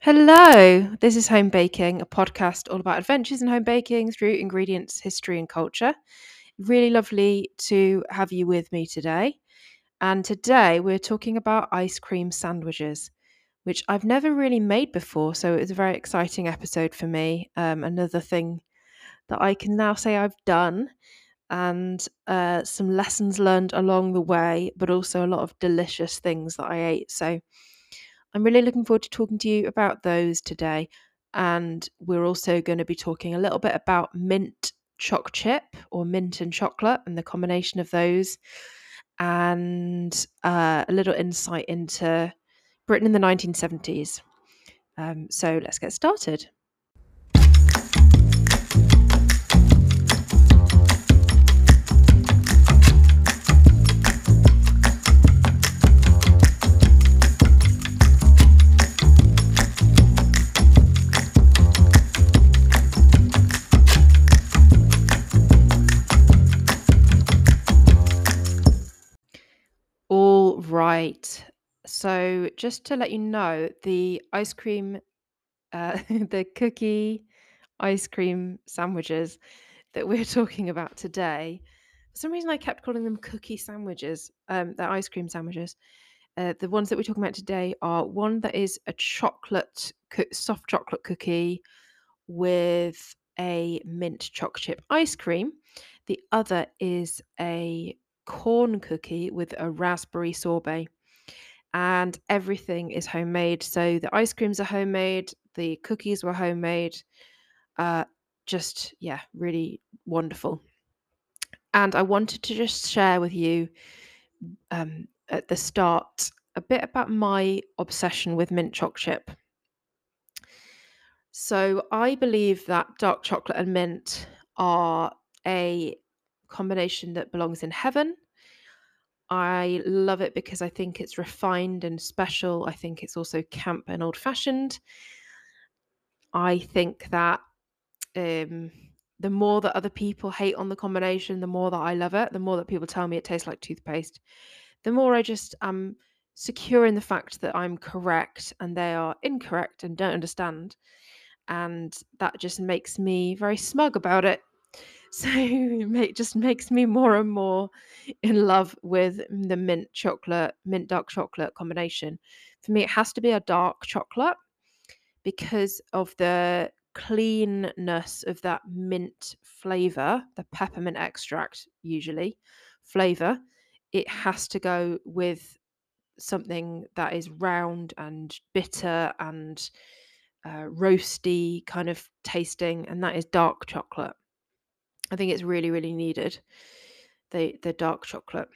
Hello, this is Home Baking, a podcast all about adventures in home baking through ingredients, history, and culture. Really lovely to have you with me today. And today we're talking about ice cream sandwiches, which I've never really made before. So it's a very exciting episode for me. Another thing that I can now say I've done, and some lessons learned along the way, but also a lot of delicious things that I ate. So I'm really looking forward to talking to you about those today. And we're also going to be talking a little bit about mint choc chip or mint and chocolate and the combination of those, and a little insight into Britain in the 1970s. So let's get started. All right. So just to let you know, the ice cream, the cookie ice cream sandwiches that we're talking about today. For some reason, I kept calling them cookie sandwiches. They're ice cream sandwiches. The ones that we're talking about today are one that is a soft chocolate cookie with a mint chocolate chip ice cream. The other is a corn cookie with a raspberry sorbet. And everything is homemade. So the ice creams are homemade, the cookies were homemade. Uh, yeah, really wonderful. And I wanted to just share with you at the start a bit about my obsession with mint choc chip. So I believe that dark chocolate and mint are a combination that belongs in heaven. I love it because I think it's refined and special. I think it's also camp and old fashioned. I think that um, the more that other people hate on the combination, the more that I love it, the more that people tell me it tastes like toothpaste, the more I just am secure in the fact that I'm correct and they are incorrect and don't understand. And that just makes me very smug about it. So it just makes me more and more in love with the mint dark chocolate combination. For me, it has to be a dark chocolate because of the cleanness of that mint flavor, the peppermint extract usually flavor. It has to go with something that is round and bitter and roasty kind of tasting, and that is dark chocolate. I think it's really, really needed, the dark chocolate.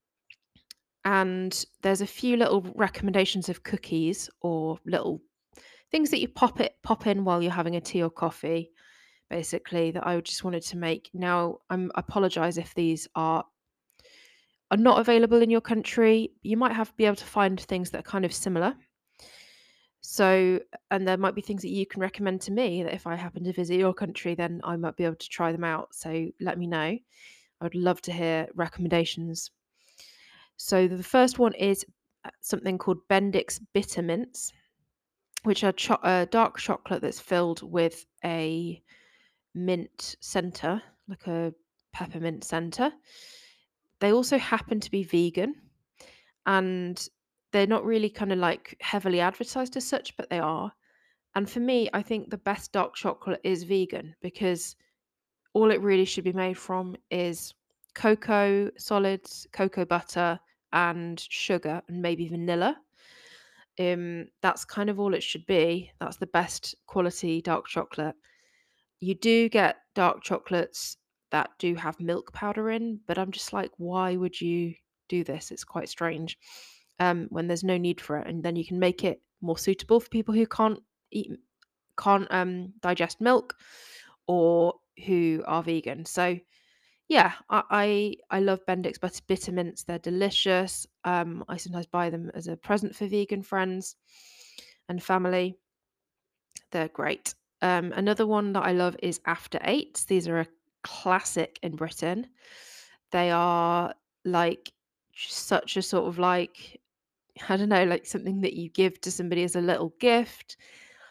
And there's a few little recommendations of cookies or little things that you pop in while you're having a tea or coffee, basically, that I just wanted to make. Now, I apologize if these are not available in your country. You might have to be able to find things that are kind of similar. So, and there might be things that you can recommend to me that if I happen to visit your country, then I might be able to try them out. So let me know. I would love to hear recommendations. So the first one is something called Bendix Bitter Mints, which are dark chocolate that's filled with a mint center, like a peppermint center. They also happen to be vegan, and they're not really kind of like heavily advertised as such, but they are. And for me, I think the best dark chocolate is vegan because all it really should be made from is cocoa solids, cocoa butter, and sugar, and maybe vanilla. That's kind of all it should be. That's the best quality dark chocolate. You do get dark chocolates that do have milk powder in, but I'm just like, why would you do this? It's quite strange. When there's no need for it, and then you can make it more suitable for people who eat can't digest milk or who are vegan. So yeah, I love Bendix bitter mints. They're delicious. I sometimes buy them as a present for vegan friends and family. They're great. Another one that I love is After Eights. These are a classic in Britain. They are like such a sort of like, I don't know, like something that you give to somebody as a little gift.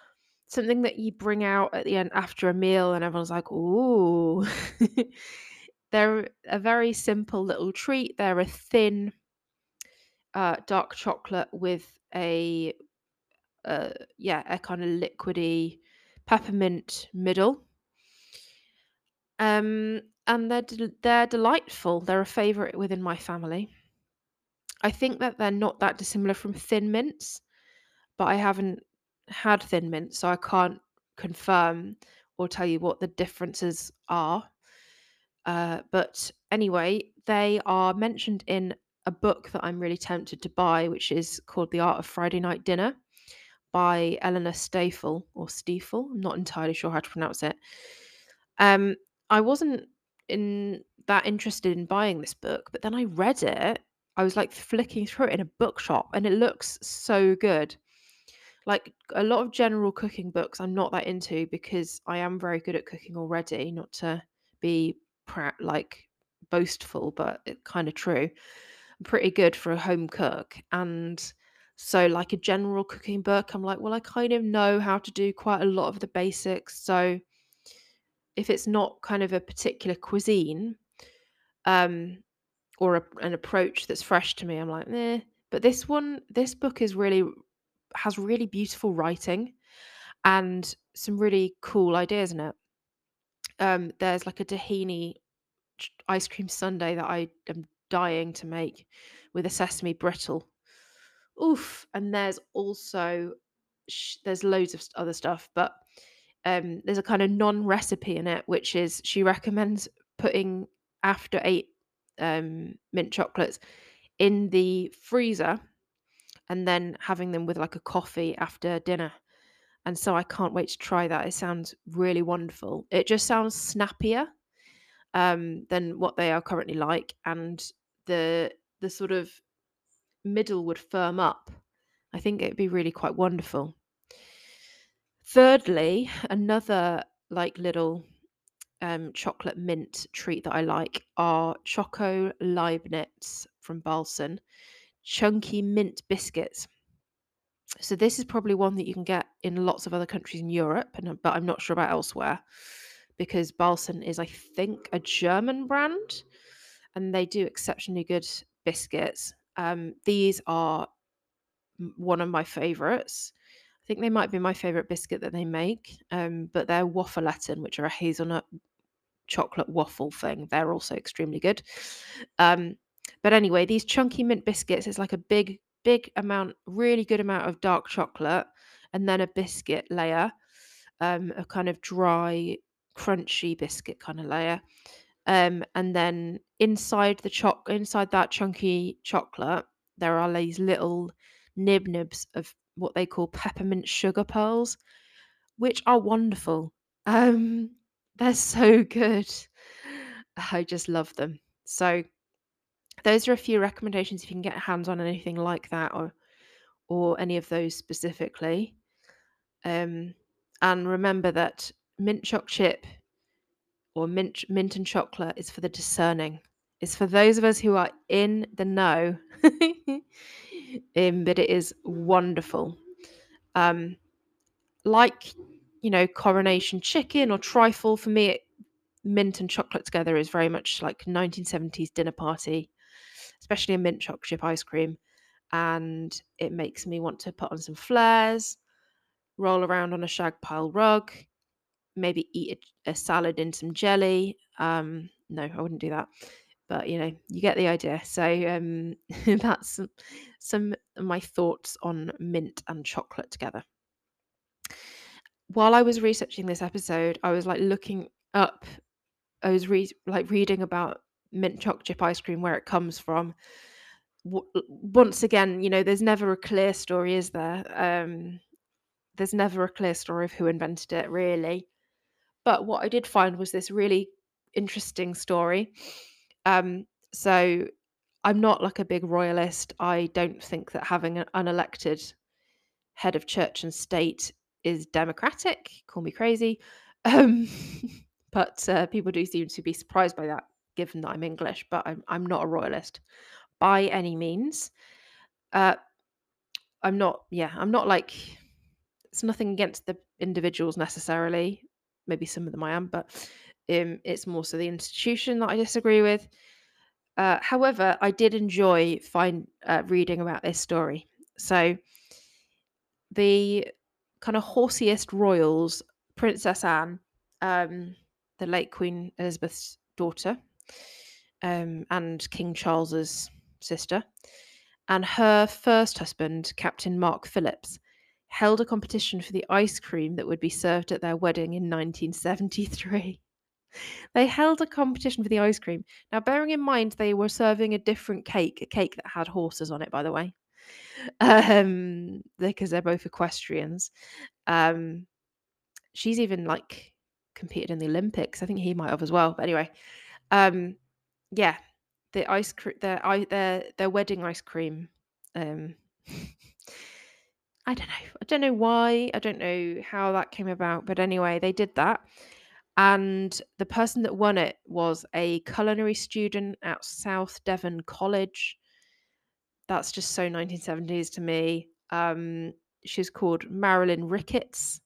something that you bring out at the end after a meal and everyone's like, "Ooh." They're a very simple little treat. They're a thin, dark chocolate with uh, a kind of liquidy peppermint middle. And they're delightful. They're a favorite within my family. I think that they're not that dissimilar from Thin Mints, but I haven't had Thin Mints, so I can't confirm or tell you what the differences are. But anyway, they are mentioned in a book that I'm really tempted to buy, which is called The Art of Friday Night Dinner by Eleanor Stafel or Stiefel. I'm not entirely sure how to pronounce it. Um, I wasn't in that interested in buying this book, but then I read it. I was like flicking through it in a bookshop, and it looks so good. Like a lot of general cooking books, I'm not that into because I am very good at cooking already. Not to be like boastful, but it kind of true. I'm pretty good for a home cook, and so like a general cooking book, I'm like, well, I kind of know how to do quite a lot of the basics. So if it's not kind of a particular cuisine, um, or an approach that's fresh to me, I'm like, eh. But this book has really beautiful writing and some really cool ideas in it. There's like a tahini ice cream sundae that I am dying to make with a sesame brittle. Oof! And there's also there's loads of other stuff, but there's a kind of non-recipe in it, which is she recommends putting after 8 mint chocolates in the freezer and then having them with like a coffee after dinner. And so I can't wait to try that. It sounds really wonderful. It just sounds snappier than what they are currently like, and the sort of middle would firm up. I think it'd be really quite wonderful. Thirdly, another like little chocolate mint treat that I like are Choco Leibniz from Balsen, chunky mint biscuits. So this is probably one that you can get in lots of other countries in Europe, but I'm not sure about elsewhere because Balsen is, I think, a German brand, and they do exceptionally good biscuits. These are one of my favorites. I think they might be my favorite biscuit that they make. But they're waffletten, which are a hazelnut chocolate waffle thing. They're also extremely good. Um, but anyway, these chunky mint biscuits is like a big amount, really good amount of dark chocolate, and then a biscuit layer, a kind of dry, crunchy biscuit kind of layer. And then inside that chunky chocolate, there are these little nibs of what they call peppermint sugar pearls, which are wonderful. Um, they're so good. I just love them. So those are a few recommendations if you can get hands on anything like that or any of those specifically. And remember that mint choc chip or mint and chocolate is for the discerning. It's for those of us who are in the know. But it is wonderful. Um, like coronation chicken or trifle for me, mint and chocolate together is very much like 1970s dinner party, especially a mint choc chip ice cream. And it makes me want to put on some flares, roll around on a shag pile rug, maybe eat a salad in some jelly. No, I wouldn't do that. But you get the idea. So that's some of my thoughts on mint and chocolate together. While I was researching this episode, I was like looking up. I was reading about mint chocolate chip ice cream, where it comes from. Once again, there's never a clear story, is there? There's never a clear story of who invented it, really. But what I did find was this really interesting story. So I'm not like a big royalist. I don't think that having an unelected head of church and state is democratic. Call me crazy. Um, but people do seem to be surprised by that, given that I'm English, but I'm not a royalist by any means. Uh, I'm not like It's nothing against the individuals necessarily. Maybe some of them I am, but it's more so the institution that I disagree with. However, I did enjoy reading about this story. So the kind of horseyest royals, Princess Anne, um, the late Queen Elizabeth's daughter, and King Charles's sister, and her first husband, Captain Mark Phillips, held a competition for the ice cream that would be served at their wedding in 1973. They held a competition for the ice cream. Now, bearing in mind they were serving a different cake, a cake that had horses on it, by the way, because they're both equestrians. Um, she's even like competed in the Olympics. I think he might have as well. But anyway, um, yeah, the ice cream, their wedding ice cream. Um, I don't know. I don't know why. I don't know how that came about. But anyway, they did that. And the person that won it was a culinary student at South Devon College. That's just so 1970s to me. She's called Marilyn Ricketts.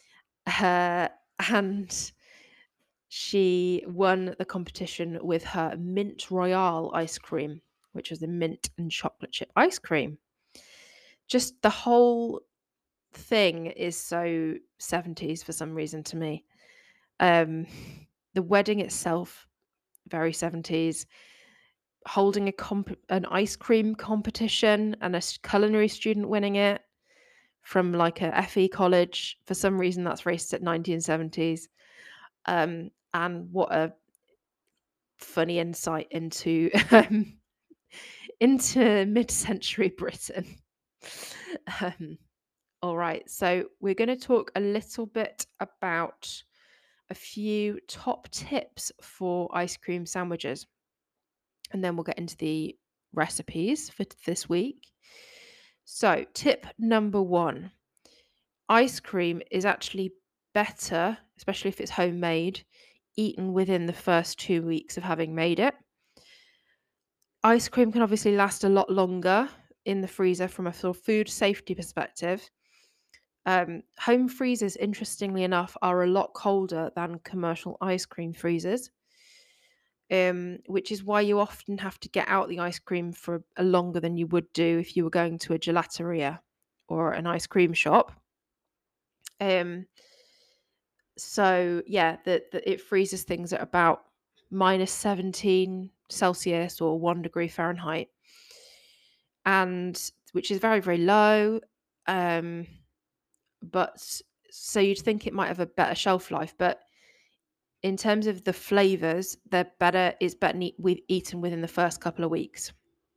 And she won the competition with her Mint Royale ice cream, which was the mint and chocolate chip ice cream. Just the whole thing is so 70s for some reason to me. Um, the wedding itself, very 70s. Holding an ice cream competition and a culinary student winning it from like a FE college. For some reason, that's racist at 1970s. And what a funny insight into mid-century Britain. All right, so we're going to talk a little bit about a few top tips for ice cream sandwiches, and then we'll get into the recipes for this week. So, tip number 1: ice cream is actually better, especially if it's homemade, eaten within the first 2 weeks of having made it. Ice cream can obviously last a lot longer in the freezer from a sort of food safety perspective. Home freezers, interestingly enough, are a lot colder than commercial ice cream freezers, which is why you often have to get out the ice cream for a longer than you would do if you were going to a gelateria or an ice cream shop. So yeah, it freezes things at about minus 17 Celsius or 1 degree Fahrenheit, and which is very, very low. But so you'd think it might have a better shelf life, but in terms of the flavors, they're better. It's better eaten within the first couple of weeks.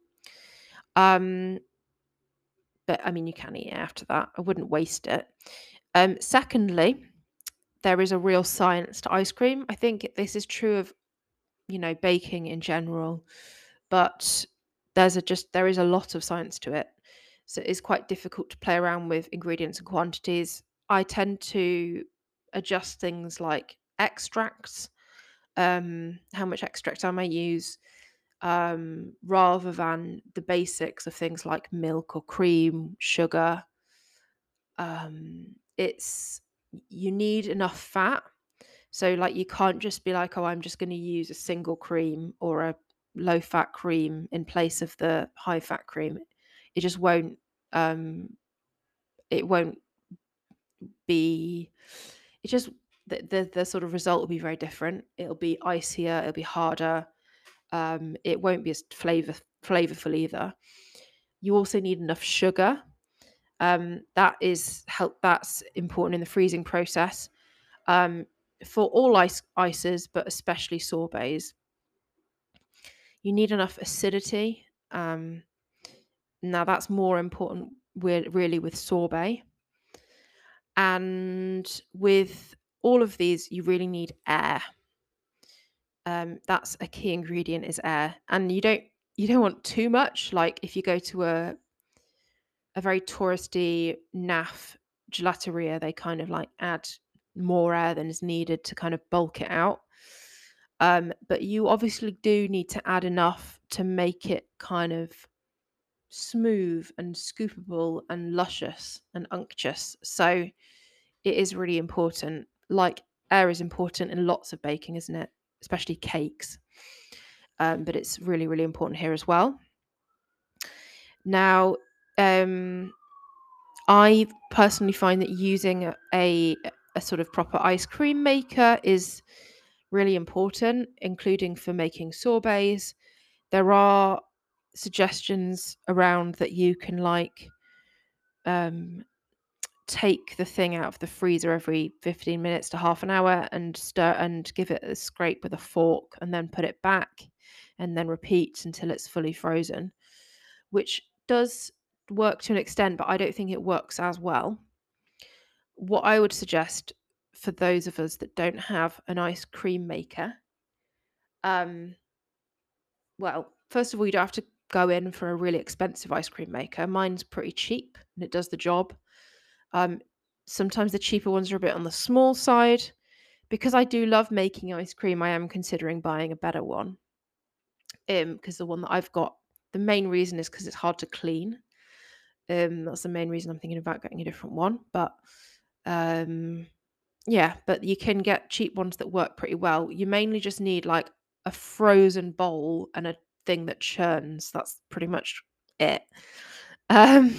But I mean, you can eat it after that. I wouldn't waste it. Secondly, there is a real science to ice cream. I think this is true of baking in general, but there is a lot of science to it. So it's quite difficult to play around with ingredients and quantities. I tend to adjust things like extracts, how much extract I may use, rather than the basics of things like milk or cream, sugar. It's You need enough fat. So like you can't just be like, oh, I'm just going to use a single cream or a low fat cream in place of the high fat cream. It just won't it won't be it just the sort of result will be very different. It'll be icier, it'll be harder. It won't be as flavorful either. You also need enough sugar. That's important in the freezing process. For all ices, but especially sorbets. You need enough acidity. Now that's more important really with sorbet. And with all of these, you really need air. That's a key ingredient, is air. And you don't want too much. Like if you go to a very touristy naff gelateria, they kind of like add more air than is needed to kind of bulk it out. But you obviously do need to add enough to make it kind of smooth and scoopable and luscious and unctuous. So it is really important. Like air is important in lots of baking, isn't it? Especially cakes. But it's really, really important here as well. Now, I personally find that using a sort of proper ice cream maker is really important, including for making sorbets. There are suggestions around that you can um, take the thing out of the freezer every 15 minutes to half an hour and stir and give it a scrape with a fork and then put it back and then repeat until it's fully frozen, which does work to an extent, but I don't think it works as well. What I would suggest for those of us that don't have an ice cream maker, um, well, first of all, you don't have to go in for a really expensive ice cream maker. Mine's pretty cheap and it does the job. Um, Sometimes the cheaper ones are a bit on the small side. Because I do love making ice cream, I am considering buying a better one. Because the one that I've got, the main reason is because it's hard to clean. That's the main reason I'm thinking about getting a different one. But um, yeah, but you can get cheap ones that work pretty well. You mainly just need like a frozen bowl and a thing that churns. That's pretty much it. Um,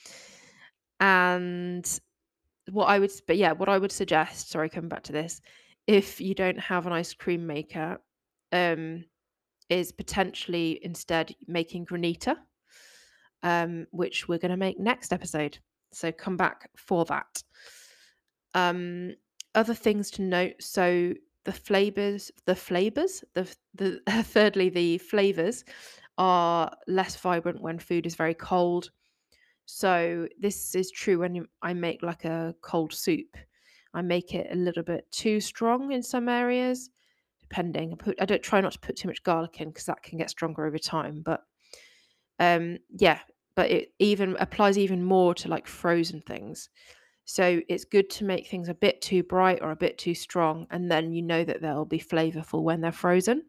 and what I would suggest, sorry, coming back to this, if you don't have an ice cream maker, um, is potentially instead making granita, which we're going to make next episode. So come back for that. Um, Other things to note. So the thirdly, the flavors are less vibrant when food is very cold. So this is true when I make like a cold soup. I make it a little bit too strong in some areas, depending. I don't try not to put too much garlic in because that can get stronger over time. But yeah, but it even applies even more to like frozen things. So it's good to make things a bit too bright or a bit too strong, and then you know that they'll be flavorful when they're frozen.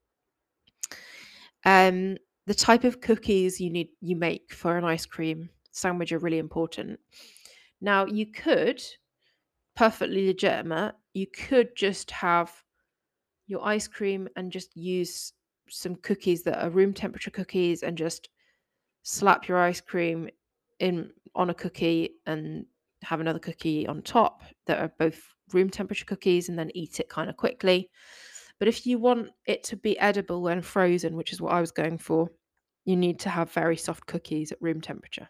Um, the type of cookies you make for an ice cream sandwich are really important. Now you could perfectly legitimate. You could just have your ice cream and just use some cookies that are room temperature cookies and just slap your ice cream in on a cookie and have another cookie on top that are both room temperature cookies and then eat it kind of quickly. But if you want it to be edible when frozen, which is what I was going for, you need to have very soft cookies at room temperature.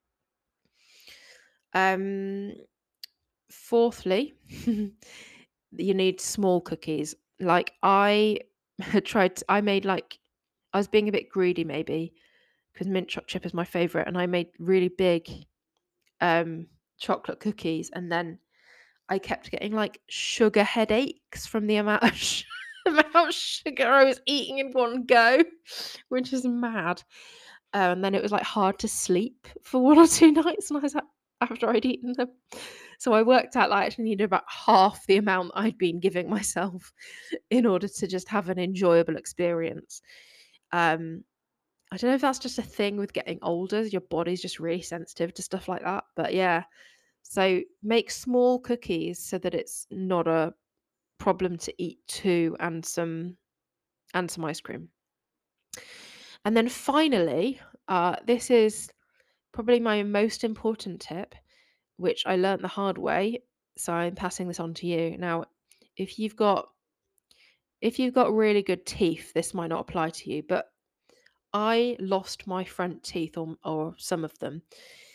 Um, Fourthly, you need small cookies. Like I I made like, I was being a bit greedy maybe because mint chocolate chip is my favorite, and I made really big chocolate cookies, and then I kept getting like sugar headaches from the amount of amount of sugar I was eating in one go, which is mad. And then it was like hard to sleep for 1 or 2 nights, and I was like, after I'd eaten them. So I worked out that I actually needed about half the amount I'd been giving myself in order to just have an enjoyable experience. Um, I don't know if that's just a thing with getting older. Your body's just really sensitive to stuff like that. But yeah, so make small cookies so that it's not a problem to eat two and some ice cream. And then finally, this is probably my most important tip, which I learnt the hard way. So I'm passing this on to you. Now, if you've got if you've got really good teeth, this might not apply to you, but I lost my front teeth, or some of them.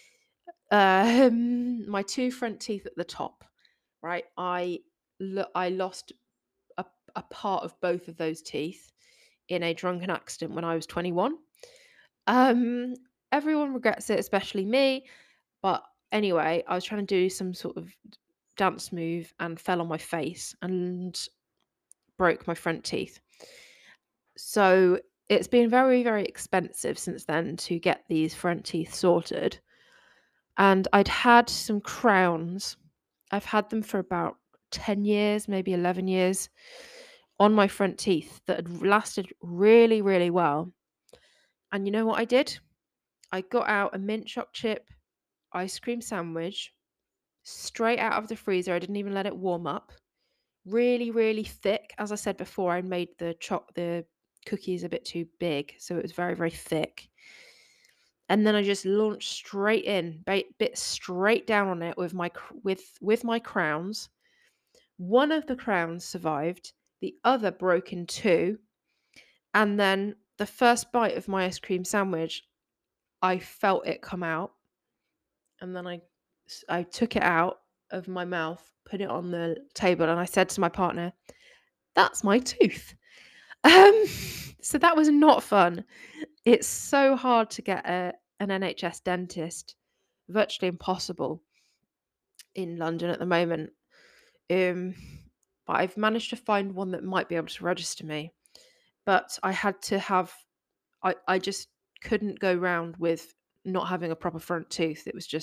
My two front teeth at the top, right? I lost a part of both of those teeth in a drunken accident when I was 21. Um, Everyone regrets it, especially me. But anyway, I was trying to do some sort of dance move and fell on my face and broke my front teeth. So it's been very, very expensive since then to get these front teeth sorted. And I'd had some crowns. I've had them for about 10 years, maybe 11 years on my front teeth that had lasted really, really well. And you know what I did? I got out a mint choc chip ice cream sandwich straight out of the freezer. I didn't even let it warm up. Really, really thick. As I said before, I made the cookies a bit too big, so it was very, very thick. And then I just launched straight in, bit straight down on it with my crowns. One of the crowns survived, the other broke in two, and then the first bite of my ice cream sandwich, I felt it come out, and then I took it out of my mouth, put it on the table, and I said to my partner, "That's my tooth." Um, so that was not fun. It's so hard to get an NHS dentist, virtually impossible in London at the moment. Um, but I've managed to find one that might be able to register me. But I had to have, I just couldn't go round with not having a proper front tooth.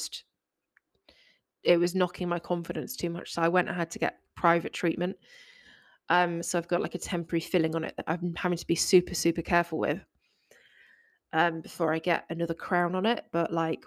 It was knocking my confidence too much. So I went and had to get private treatment. So I've got like a temporary filling on it that I'm having to be super, super careful with before I get another crown on it. But like,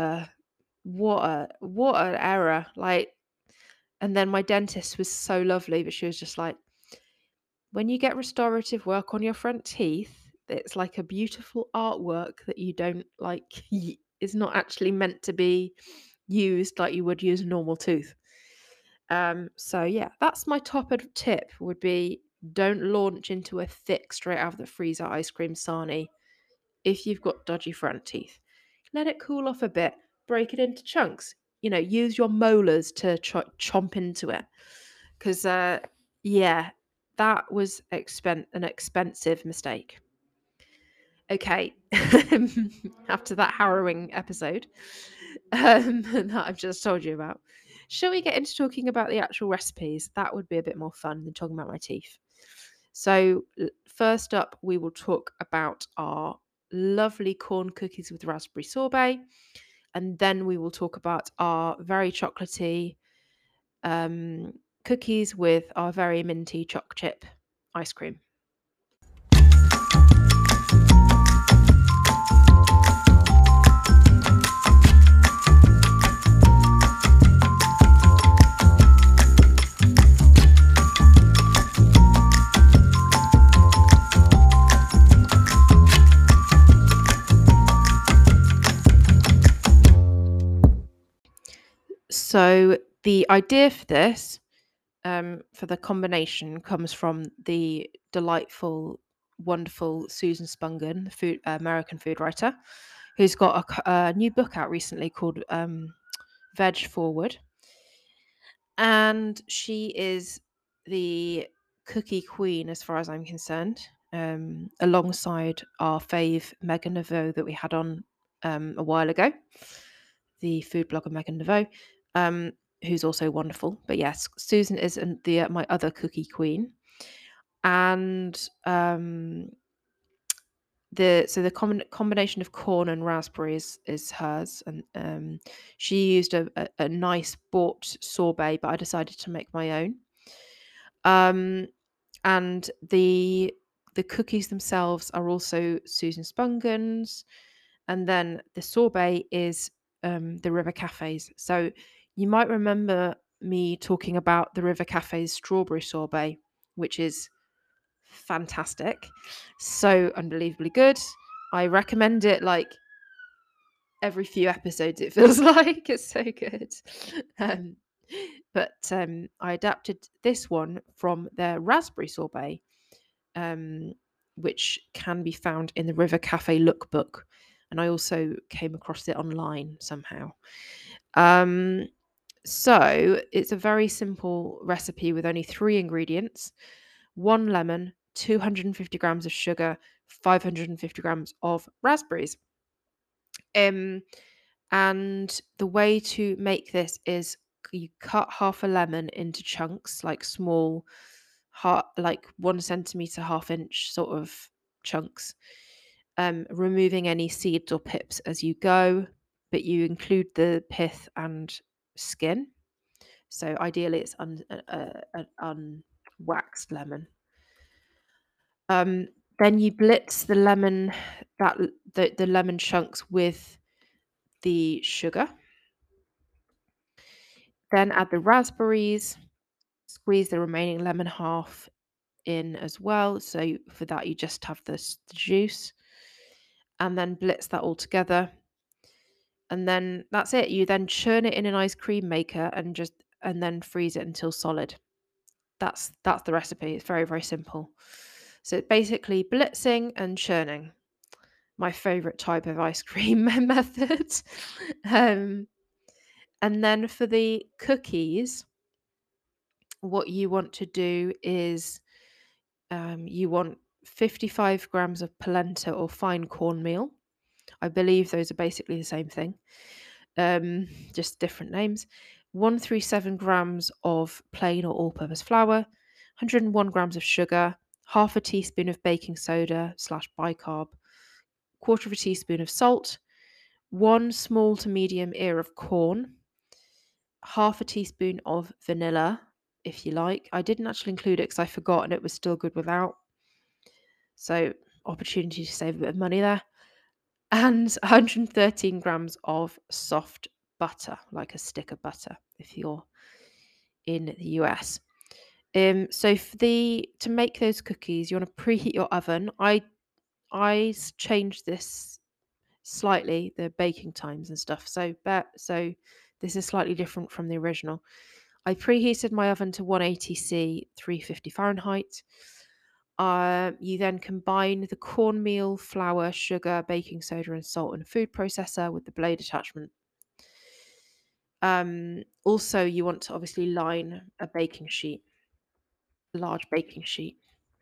what an error! Like, and then my dentist was so lovely, but she was just like, when you get restorative work on your front teeth, it's like a beautiful artwork that you don't like. Is not actually meant to be used like you would use a normal tooth. So yeah, that's my tip would be don't launch into a thick straight out of the freezer ice cream sarnie if you've got dodgy front teeth. Let it cool off a bit, break it into chunks. Use your molars to chomp into it. Because, yeah, that was an expensive mistake. Okay, after that harrowing episode that I've just told you about, shall we get into talking about the actual recipes? That would be a bit more fun than talking about my teeth. So, first up, we will talk about our lovely corn cookies with raspberry sorbet, and then we will talk about our very chocolatey cookies with our very minty choc chip ice cream. So the idea for this, for the combination, comes from the delightful, wonderful Susan Spungen, the American food writer, who's got a new book out recently called Veg Forward, and she is the cookie queen as far as I'm concerned. Alongside our fave Megan Neveau that we had on a while ago, the food blogger Megan Neveau, who's also wonderful. But yes, Susan is my other cookie queen, and the combination of corn and raspberries is hers, and she used a nice bought sorbet, but I decided to make my own. And the cookies themselves are also Susan Spungen's, and then the sorbet is the River Cafes. So you might remember me talking about the River Cafes strawberry sorbet, which is fantastic, so unbelievably good. I recommend it like every few episodes. It feels like it's so good. Um, but I adapted this one from their raspberry sorbet, which can be found in the River Cafe lookbook, and I also came across it online somehow. So it's a very simple recipe with only 3 ingredients: 1 lemon, 250 grams of sugar, 550 grams of raspberries. And the way to make this is you cut half a lemon into chunks, like small, like 1 centimeter, half-inch sort of chunks, removing any seeds or pips as you go, but you include the pith and skin. So ideally, it's an unwaxed lemon. Then you blitz the lemon, the lemon chunks with the sugar. Then add the raspberries, squeeze the remaining lemon half in as well. So for that, you just have the juice, and then blitz that all together. And then that's it. You then churn it in an ice cream maker and then freeze it until solid. That's the recipe. It's very, very simple. So it's basically blitzing and churning. My favorite type of ice cream method. Um, and then for the cookies, what you want to do is you want 55 grams of polenta or fine cornmeal. I believe those are basically the same thing, just different names. 137 grams of plain or all-purpose flour, 101 grams of sugar, half a teaspoon of baking soda slash bicarb, quarter of a teaspoon of salt, one small to medium ear of corn, half a teaspoon of vanilla, if you like. I didn't actually include it because I forgot and it was still good without. So, opportunity to save a bit of money there. And 113 grams of soft butter, like a stick of butter, if you're in the US. So to make those cookies, you want to preheat your oven. I changed this slightly, the baking times and stuff. So this is slightly different from the original. I preheated my oven to 180°C, 350 Fahrenheit. You then combine the cornmeal, flour, sugar, baking soda, and salt in a food processor with the blade attachment. Also, you want to obviously line a baking sheet, a large baking sheet.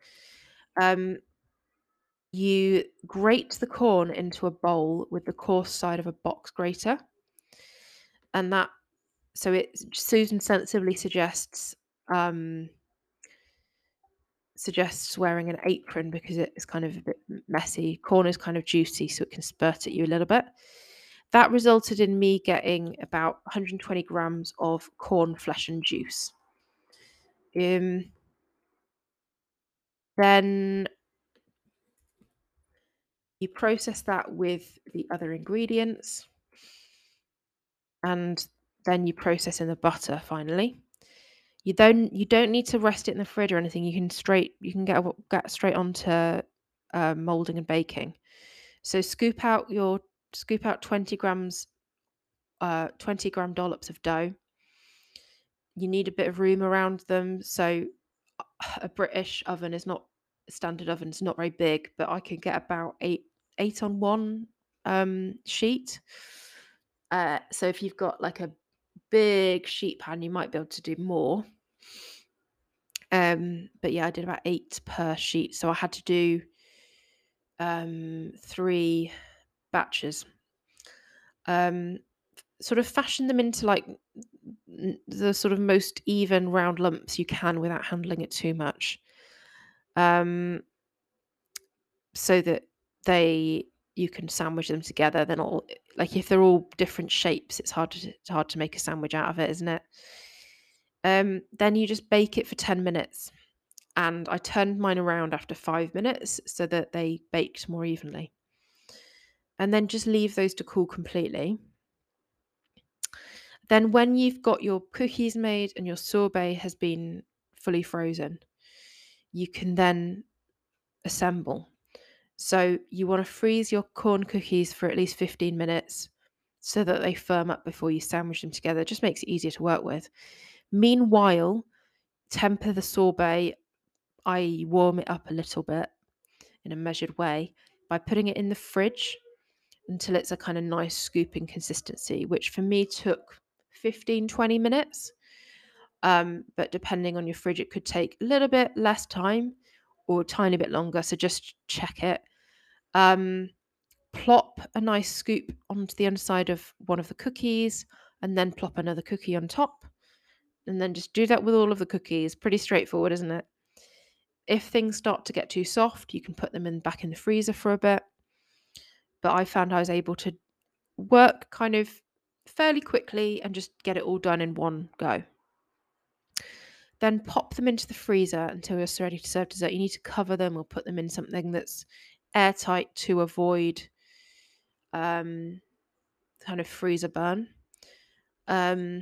You grate the corn into a bowl with the coarse side of a box grater, and Susan sensibly suggests wearing an apron because it's kind of a bit messy. Corn is kind of juicy, so it can spurt at you a little bit. That resulted in me getting about 120 grams of corn flesh and juice. Then you process that with the other ingredients, and then you process in the butter finally. You don't need to rest it in the fridge or anything. You can get straight onto molding and baking. So scoop out 20 grams 20-gram dollops of dough. You need a bit of room around them. So a British oven is not a standard oven. It's not very big, but I could get about eight on one sheet. So if you've got like a big sheet pan, you might be able to do more. But yeah, I did about 8 per sheet. So I had to do 3 batches. Sort of fashion them into like the sort of most even round lumps you can without handling it too much. So that you can sandwich them together. Then all like if they're all different shapes, it's hard to make a sandwich out of it, isn't it? Then you just bake it for 10 minutes. And I turned mine around after 5 minutes so that they baked more evenly. And then just leave those to cool completely. Then when you've got your cookies made and your sorbet has been fully frozen, you can then assemble. So you want to freeze your corn cookies for at least 15 minutes so that they firm up before you sandwich them together. It just makes it easier to work with. Meanwhile, temper the sorbet, i.e. warm it up a little bit in a measured way by putting it in the fridge until it's a kind of nice scooping consistency, which for me took 15-20 minutes. But depending on your fridge, it could take a little bit less time or a tiny bit longer. So just check it. Plop a nice scoop onto the underside of one of the cookies and then plop another cookie on top. And then just do that with all of the cookies. Pretty straightforward, isn't it? If things start to get too soft, you can put them back in the freezer for a bit. But I found I was able to work kind of fairly quickly and just get it all done in one go. Then pop them into the freezer until you're ready to serve dessert. You need to cover them or put them in something that's airtight to avoid um, kind of freezer burn. Um,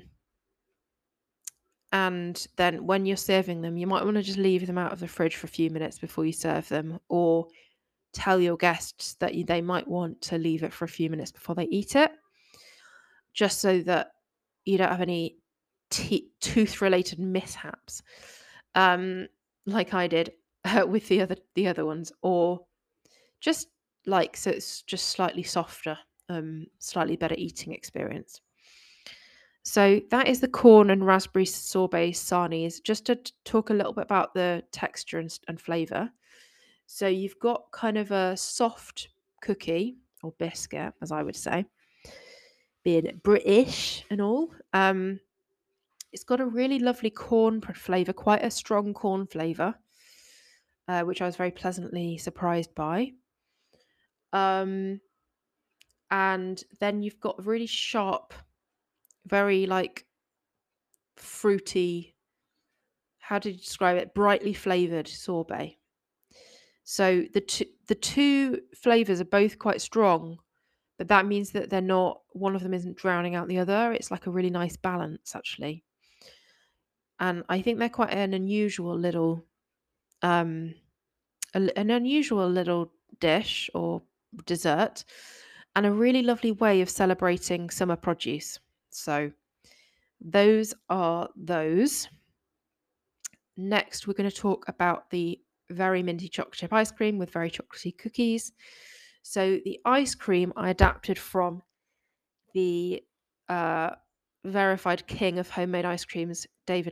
and then when you're serving them, you might want to just leave them out of the fridge for a few minutes before you serve them, or tell your guests that they might want to leave it for a few minutes before they eat it, just so that you don't have any tooth related mishaps, like I did with the other ones, or just like, so it's just slightly softer, slightly better eating experience. So that is the corn and raspberry sorbet sarnies. Just to talk a little bit about the texture and flavor. So you've got kind of a soft cookie or biscuit, as I would say, being British and all. It's got a really lovely corn flavor, quite a strong corn flavor, which I was very pleasantly surprised by. Um, and then you've got really sharp, very like fruity, how did you describe it? Brightly flavored sorbet. So the two flavors are both quite strong, but that means that they're not, one of them isn't drowning out the other. It's like a really nice balance, actually. And I think they're quite an unusual little um an unusual little dish or dessert, and a really lovely way of celebrating summer produce. So those are those. Next, we're going to talk about the very minty chocolate chip ice cream with very chocolatey cookies. So the ice cream I adapted from the uh, verified king of homemade ice creams, David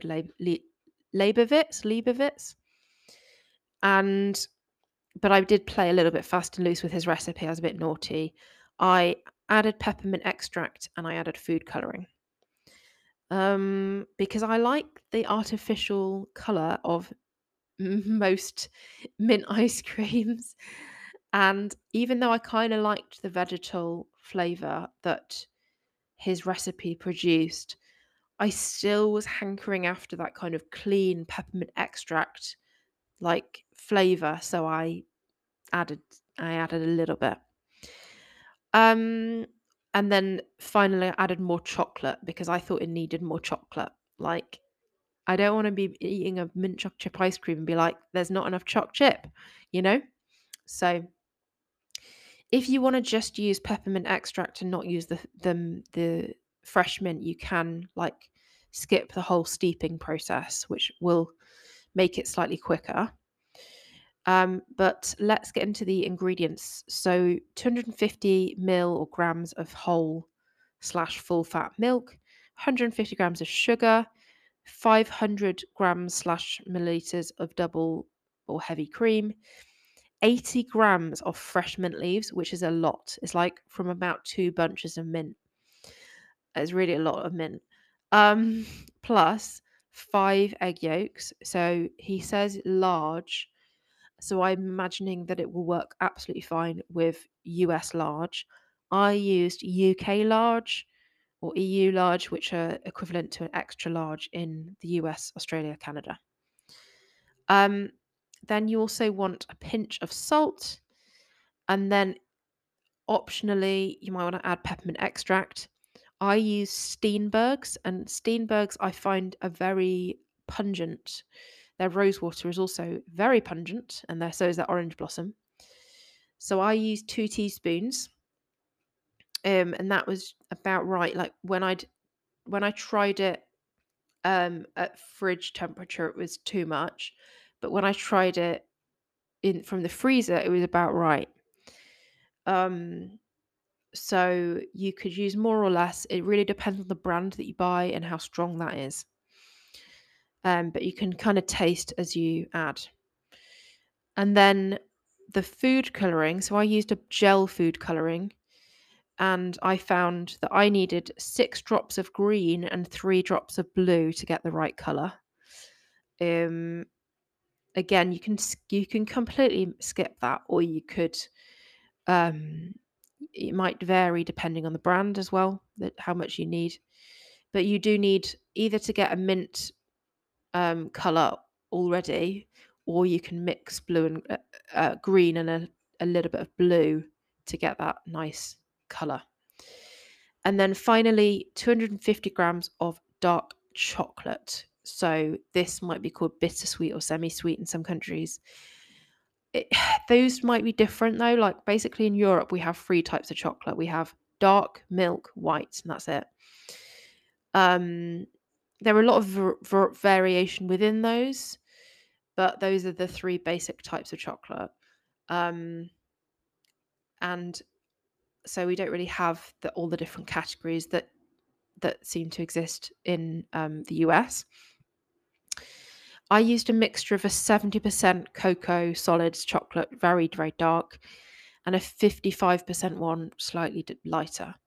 Leibovitz, and but I did play a little bit fast and loose with his recipe. I was a bit naughty. I added peppermint extract and I added food coloring. Because I like the artificial color of most mint ice creams. And even though I kind of liked the vegetal flavor that his recipe produced, I still was hankering after that kind of clean peppermint extract like flavor. So added I added a little bit. Um and then finally I added more chocolate because I thought it needed more chocolate. Like, I don't want to be eating a mint chocolate chip ice cream and be like, there's not enough choc chip, you know? So if you want to just use peppermint extract and not use the fresh mint, you can like skip the whole steeping process, which will make it slightly quicker. But let's get into the ingredients. So 250 ml or grams of whole slash full fat milk, 150 grams of sugar, 500 grams slash milliliters of double or heavy cream, 80 grams of fresh mint leaves, which is a lot. It's like from about 2 bunches of mint. It's really a lot of mint. Um, plus 5 egg yolks. So he says large. So I'm imagining that it will work absolutely fine with US large. I used UK large or EU large, which are equivalent to an extra large in the US, Australia, Canada. Um, then you also want a pinch of salt, and then optionally, you might want to add peppermint extract. I use Steenberg's, and Steenberg's I find are very pungent. Their rosewater is also very pungent, and so is their orange blossom. So I used 2 teaspoons, and that was about right. Like when I tried it at fridge temperature, it was too much, but when I tried it in from the freezer, it was about right. Um, So you could use more or less. It really depends on the brand that you buy and how strong that is. But you can kind of taste as you add. And then the food coloring. So I used a gel food coloring, and I found that I needed 6 drops of green and 3 drops of blue to get the right color. Um, Again, you can completely skip that, or you could. Um, it might vary depending on the brand as well, that how much you need. But you do need either to get a mint colour already, or you can mix blue and green and a little bit of blue to get that nice colour. And then finally, 250 grams of dark chocolate. So this might be called bittersweet or semi-sweet in some countries. It, those might be different though. Like basically in Europe, we have three types of chocolate. We have dark, milk, white, and that's it. There are a lot of variation within those, but those are the three basic types of chocolate. And so we don't really have all the different categories that seem to exist in the US. I used a mixture of a 70% cocoa solids chocolate, very, very dark, and a 55% one, slightly lighter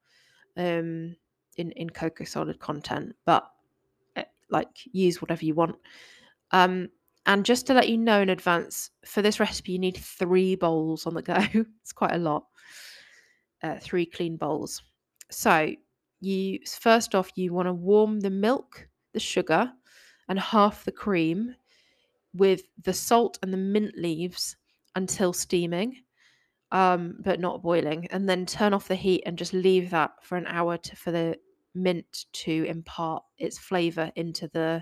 in cocoa solid content, but like use whatever you want. And just to let you know in advance, for this recipe, you need 3 bowls on the go. It's quite a lot. 3 clean bowls. So you first off, you want to warm the milk, the sugar, and half the cream with the salt and the mint leaves until steaming, but not boiling, and then turn off the heat and just leave that for an hour for the mint to impart its flavour into the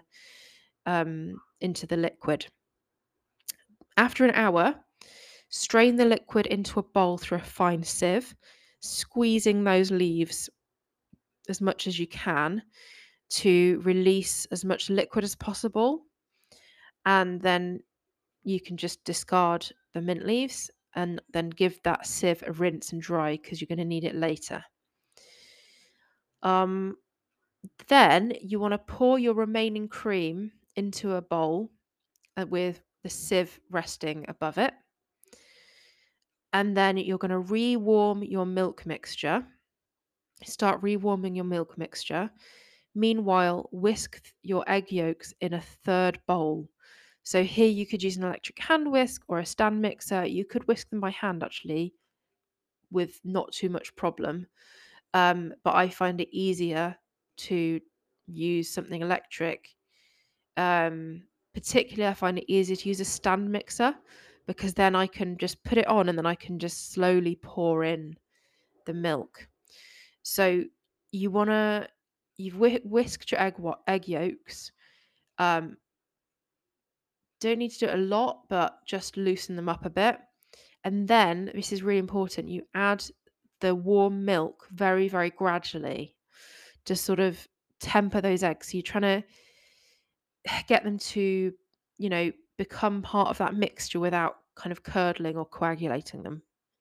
liquid. After an hour, strain the liquid into a bowl through a fine sieve, squeezing those leaves as much as you can to release as much liquid as possible. And then you can just discard the mint leaves and then give that sieve a rinse and dry because you're going to need it later. Then you want to pour your remaining cream into a bowl with the sieve resting above it. And then you're going to rewarm your milk mixture. Start rewarming your milk mixture. Meanwhile, whisk your egg yolks in a third bowl. So here you could use an electric hand whisk or a stand mixer. You could whisk them by hand actually with not too much problem. But I find it easier to use something electric. Particularly, I find it easier to use a stand mixer because then I can just put it on and then I can just slowly pour in the milk. So you've whisked your egg yolks. Don't need to do it a lot, but just loosen them up a bit. And then, this is really important, you add the warm milk very, very gradually to sort of temper those eggs. So you're trying to get them to, become part of that mixture without kind of curdling or coagulating them.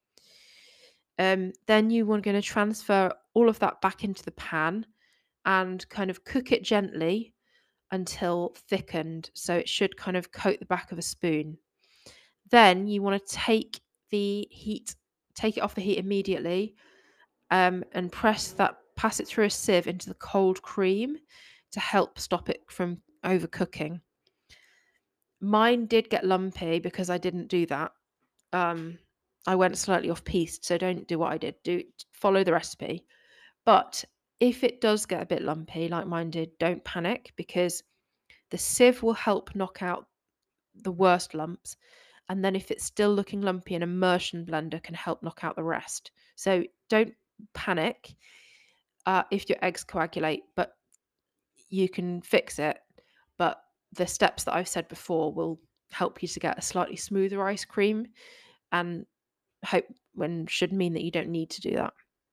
Then you are going to transfer all of that back into the pan and kind of cook it gently until thickened. So it should kind of coat the back of a spoon. Then you want to take it off the heat immediately, and pass it through a sieve into the cold cream to help stop it from overcooking. Mine did get lumpy because I didn't do that. I went slightly off piste, so don't do what I did. Follow the recipe. But if it does get a bit lumpy, like mine did, don't panic because the sieve will help knock out the worst lumps. And then if it's still looking lumpy, an immersion blender can help knock out the rest. So don't panic if your eggs coagulate, but you can fix it. But the steps that I've said before will help you to get a slightly smoother ice cream and should mean that you don't need to do that.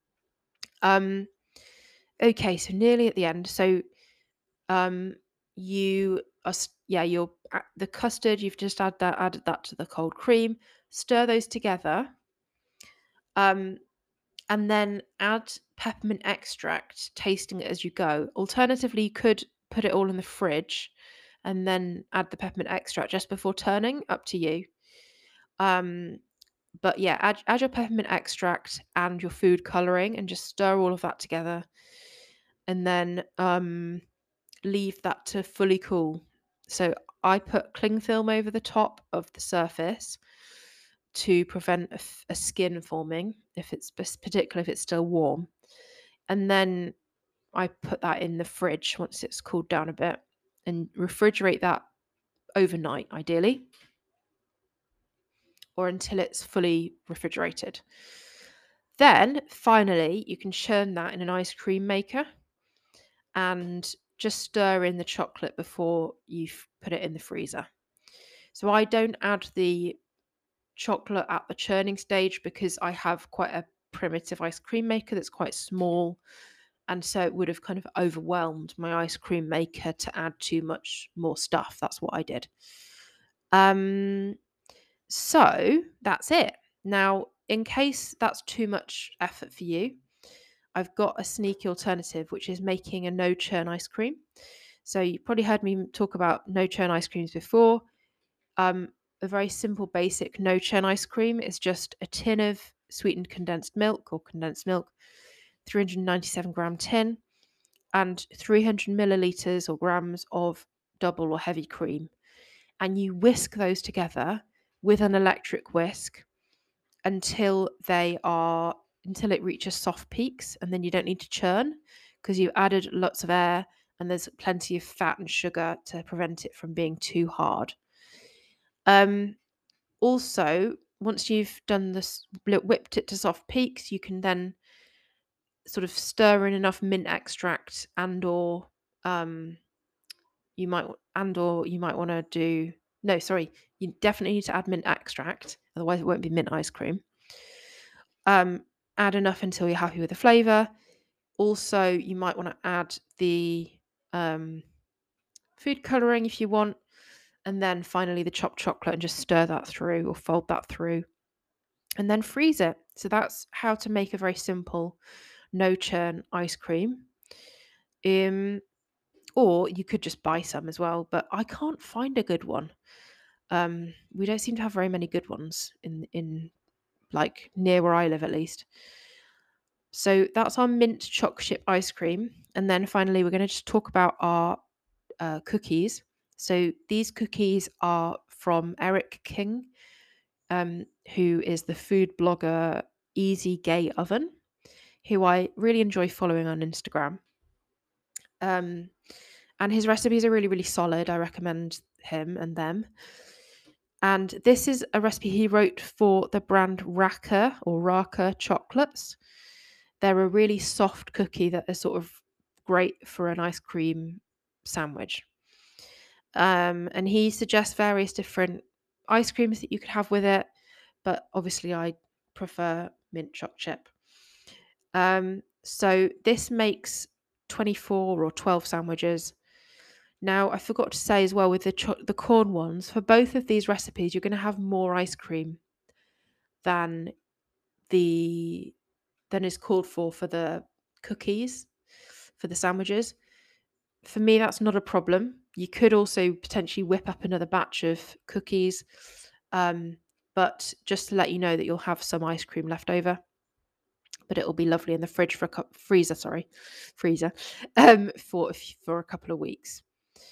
Okay, so nearly at the end. So you are you're the custard, you've just added that to the cold cream, stir those together, and then add peppermint extract, tasting it as you go. Alternatively, you could put it all in the fridge and then add the peppermint extract just before turning, up to you. But yeah, add your peppermint extract and your food coloring and just stir all of that together, and then leave that to fully cool. So I put cling film over the top of the surface to prevent a skin forming, particularly if it's still warm. And then I put that in the fridge once it's cooled down a bit. and refrigerate that overnight, ideally, or until it's fully refrigerated. Then finally, you can churn that in an ice cream maker and just stir in the chocolate before you put it in the freezer. So I don't add the chocolate at the churning stage because I have quite a primitive ice cream maker that's quite small. And so it would have kind of overwhelmed my ice cream maker to add too much more stuff. That's what I did. So that's it. Now, in case that's too much effort for you, I've got a sneaky alternative, which is making a no churn ice cream. So you probably heard me talk about no churn ice creams before. A very simple, basic no churn ice cream is just a tin of sweetened condensed milk or condensed milk, 397-gram tin, and 300 milliliters or grams of double or heavy cream. And you whisk those together with an electric whisk until it reaches soft peaks, and then you don't need to churn because you've added lots of air and there's plenty of fat and sugar to prevent it from being too hard. Also, once you've done this, whipped it to soft peaks, you can then sort of stir in enough mint extract um, you might want to do no, sorry, you definitely need to add mint extract, otherwise it won't be mint ice cream. Add enough until you're happy with the flavor. Also, you might want to add the food coloring if you want, and then finally the chopped chocolate, and just stir that through or fold that through, and then freeze it. So that's how to make a very simple no churn ice cream. Or you could just buy some as well, but I can't find a good one. We don't seem to have very many good ones in like near where I live, at least. So that's our mint choc chip ice cream. And then finally, we're going to just talk about our cookies. So these cookies are from Eric King, who is the food blogger Easy Gay Oven, who I really enjoy following on Instagram. And his recipes are really, really solid. I recommend him and them. And this is a recipe he wrote for the brand Raka chocolates. They're a really soft cookie that is sort of great for an ice cream sandwich. And he suggests various different ice creams that you could have with it, but obviously I prefer mint choc chip. So this makes 24 or 12 sandwiches. Now, I forgot to say as well, with the corn ones, for both of these recipes, you're going to have more ice cream than is called for the cookies, for the sandwiches. For me, that's not a problem. You could also potentially whip up another batch of cookies, but just to let you know that you'll have some ice cream left over. But it'll be lovely in the freezer, for a couple of weeks.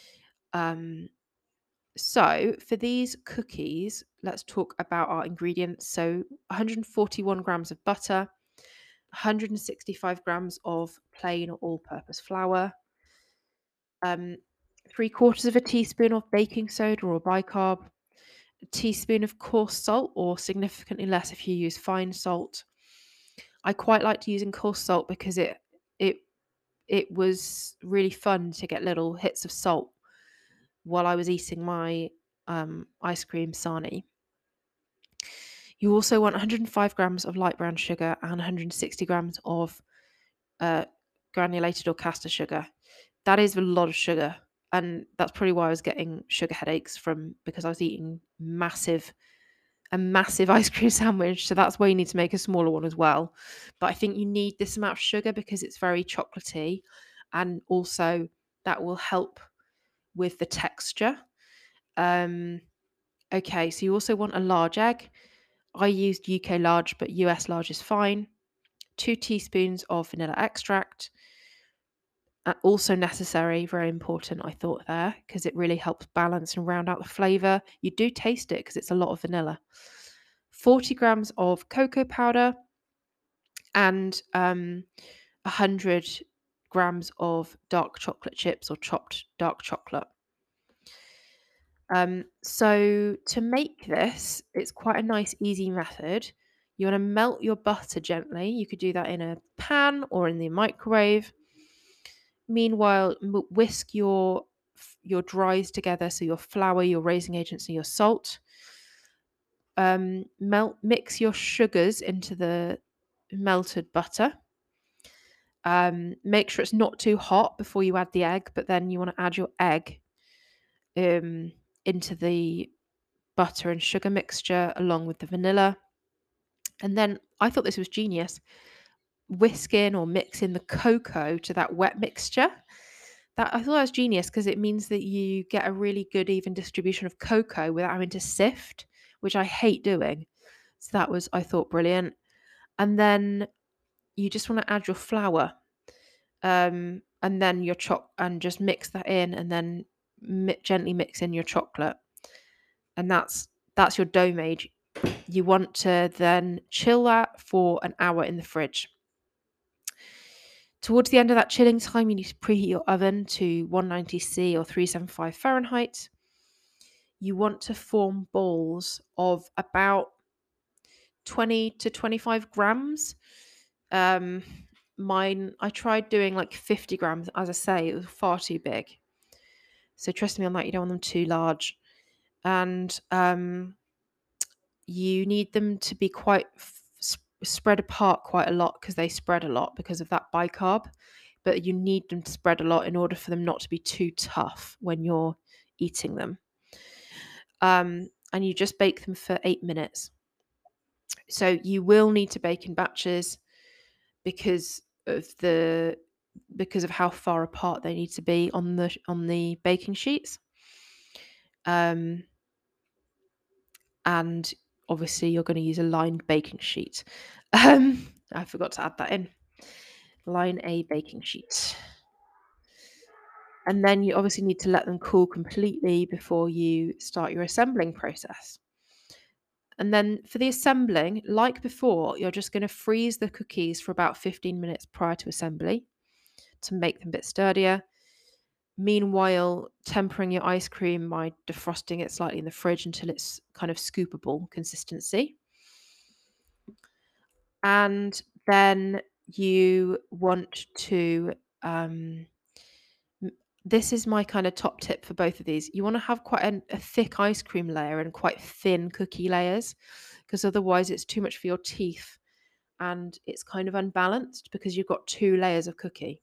So for these cookies, let's talk about our ingredients. So 141 grams of butter, 165 grams of plain or all-purpose flour, 3/4 of a teaspoon of baking soda or bicarb, a teaspoon of coarse salt, or significantly less if you use fine salt. I quite liked using coarse salt because it was really fun to get little hits of salt while I was eating my ice cream sarnie. You also want 105 grams of light brown sugar and 160 grams of granulated or caster sugar. That is a lot of sugar, and that's probably why I was getting sugar headaches because I was eating a massive ice cream sandwich. So that's why you need to make a smaller one as well. But I think you need this amount of sugar because it's very chocolatey, and also that will help with the texture. Okay, so you also want a large egg. I used UK large, but US large is fine. 2 teaspoons of vanilla extract. Also necessary, very important, I thought there, because it really helps balance and round out the flavour. You do taste it because it's a lot of vanilla. 40 grams of cocoa powder and 100 grams of dark chocolate chips or chopped dark chocolate. So to make this, it's quite a nice, easy method. You want to melt your butter gently. You could do that in a pan or in the microwave. Meanwhile, whisk your dries together, so your flour, your raising agents, and your salt. Mix your sugars into the melted butter. Make sure it's not too hot before you add the egg, but then you want to add your egg into the butter and sugar mixture along with the vanilla. And then I thought this was genius. Whisking or mixing the cocoa to that wet mixture. That I thought that was genius because it means that you get a really good even distribution of cocoa without having to sift, which I hate doing. So that was, I thought, brilliant. And then you just want to add your flour, and then your and just mix that in, and then gently mix in your chocolate, and that's your dough made. You want to then chill that for an hour in the fridge. Towards the end of that chilling time, you need to preheat your oven to 190°C or 375 Fahrenheit. You want to form balls of about 20 to 25 grams. Mine, I tried doing like 50 grams. As I say, it was far too big. So trust me on that, you don't want them too large. And you need them to be quite spread apart quite a lot because they spread a lot because of that bicarb. But you need them to spread a lot in order for them not to be too tough when you're eating them. And you just bake them for 8 minutes. So you will need to bake in batches because of how far apart they need to be on the baking sheets. And obviously you're going to use a lined baking sheet. I forgot to add that in. Line a baking sheet. And then you obviously need to let them cool completely before you start your assembling process. And then for the assembling, like before, you're just going to freeze the cookies for about 15 minutes prior to assembly to make them a bit sturdier. Meanwhile, tempering your ice cream by defrosting it slightly in the fridge until it's kind of scoopable consistency. And then you want to this is my kind of top tip for both of these. You want to have quite a thick ice cream layer and quite thin cookie layers, because otherwise it's too much for your teeth and it's kind of unbalanced because you've got 2 layers of cookie.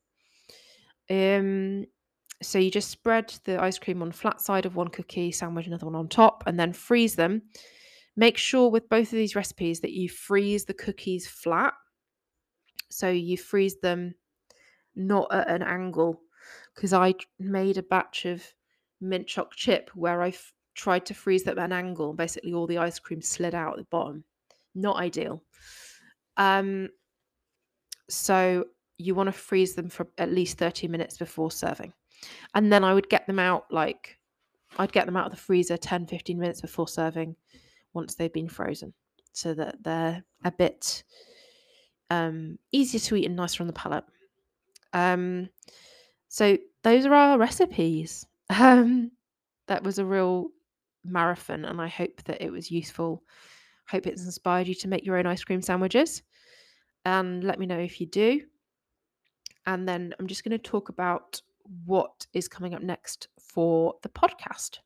So you just spread the ice cream on the flat side of one cookie, sandwich another one on top, and then freeze them. Make sure with both of these recipes that you freeze the cookies flat. So you freeze them not at an angle, because I made a batch of mint choc chip where I tried to freeze them at an angle. Basically, all the ice cream slid out at the bottom. Not ideal. So you want to freeze them for at least 30 minutes before serving. And then I would get them out I'd get them out of the freezer 10-15 minutes before serving once they've been frozen, so that they're a bit easier to eat and nicer on the palate. So those are our recipes. That was a real marathon, and I hope that it was useful. Hope it's inspired you to make your own ice cream sandwiches, and let me know if you do. And then I'm just going to talk about what is coming up next for the podcast.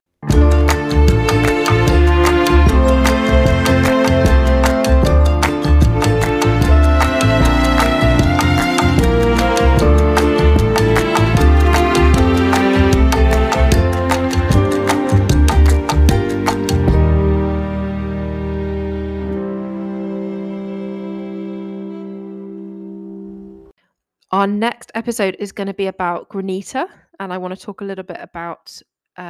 Our next episode is going to be about granita, and I want to talk a little bit about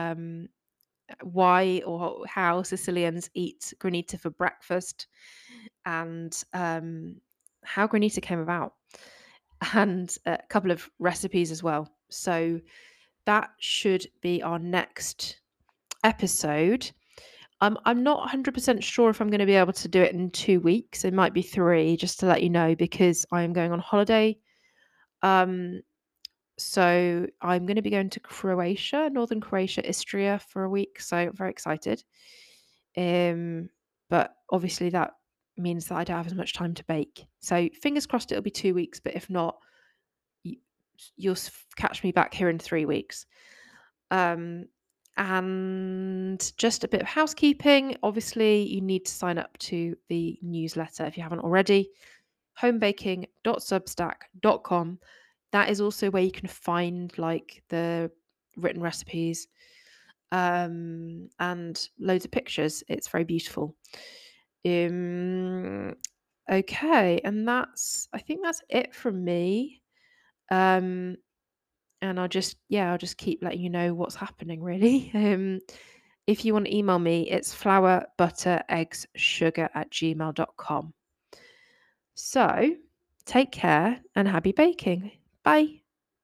why or how Sicilians eat granita for breakfast, and how granita came about, and a couple of recipes as well. So that should be our next episode. I'm not 100% sure if I'm going to be able to do it in 2 weeks. It might be 3, just to let you know, because I am going on holiday. So I'm going to be going to Croatia, northern Croatia, Istria for a week. So I'm very excited. But obviously that means that I don't have as much time to bake. So fingers crossed it'll be 2 weeks, but if not, y- you'll catch me back here in 3 weeks. And just a bit of housekeeping. Obviously, you need to sign up to the newsletter if you haven't already. homebaking.substack.com. That is also where you can find like the written recipes and loads of pictures. It's very beautiful. Um, okay, and I think that's it from me. Um, and I'll just keep letting you know what's happening really. If you want to email me, it's flour, butter, eggs, sugar@gmail.com. So take care and happy baking. Bye.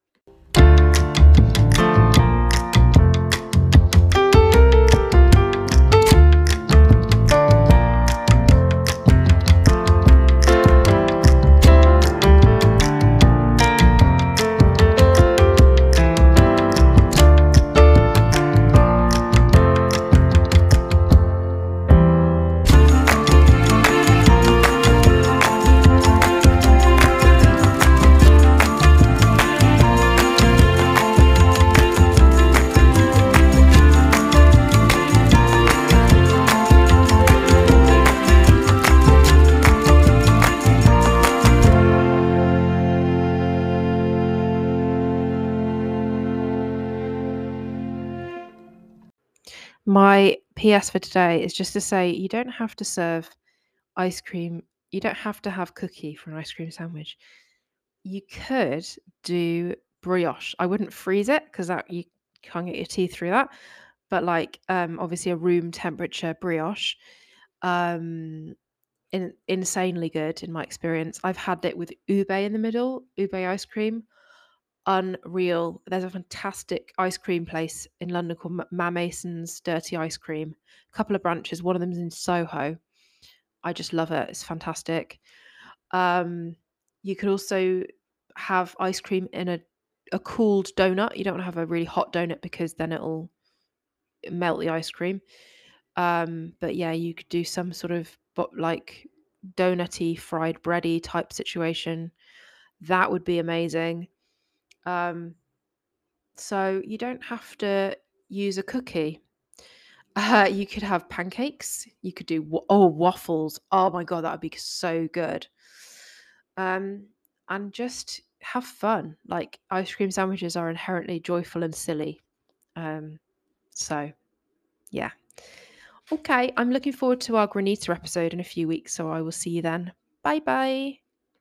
My PS for today is just to say you don't have to serve ice cream. You don't have to have cookie for an ice cream sandwich. You could do brioche. I wouldn't freeze it because that you can't get your teeth through that. But like obviously a room temperature brioche, um, insanely good in my experience. I've had it with ube in the middle, ube ice cream. Unreal. There's a fantastic ice cream place in London called Ma Mason's Dirty Ice Cream. A couple of branches. One of them's in Soho. I just love it. It's fantastic. You could also have ice cream in a cooled donut. You don't want to have a really hot donut because then it'll melt the ice cream. But yeah, you could do some sort of like donutty fried bready type situation. That would be amazing. So you don't have to use a cookie. You could have pancakes. You could do waffles. Oh my god, that would be so good. And just have fun. Like ice cream sandwiches are inherently joyful and silly. So yeah. Okay, I'm looking forward to our Granita episode in a few weeks, so I will see you then. Bye bye.